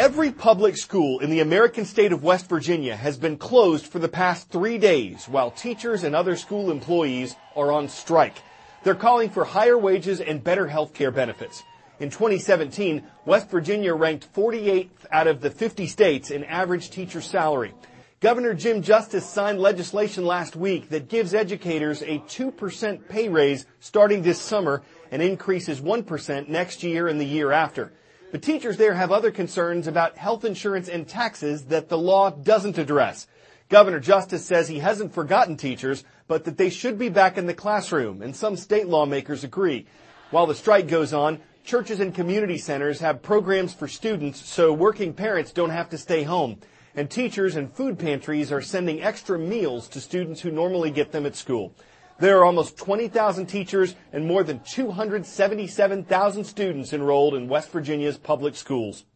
Every public school in the American state of West Virginia has been closed for the past 3 days while teachers and other school employees are on strike. They're calling for higher wages and better health care benefits. In 2017, West Virginia ranked 48th out of the 50 states in average teacher salary. Governor Jim Justice signed legislation last week that gives educators a 2% pay raise starting this summer and increases 1% next year and the year after. But teachers there have other concerns about health insurance and taxes that the law doesn't address. Governor Justice says he hasn't forgotten teachers, but that they should be back in the classroom, and some state lawmakers agree. While the strike goes on, churches and community centers have programs for students so working parents don't have to stay home. And teachers and food pantries are sending extra meals to students who normally get them at school. There are almost 20,000 teachers and more than 277,000 students enrolled in West Virginia's public schools.